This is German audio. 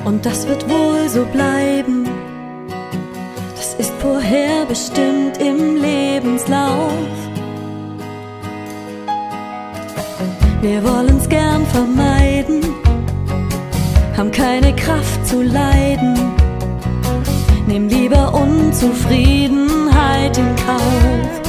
und das wird wohl so bleiben. Das ist vorherbestimmt im Lebenslauf. Wir wollen's gern vermeiden, haben keine Kraft zu leiden, nehmen lieber Unzufriedenheit in Kauf.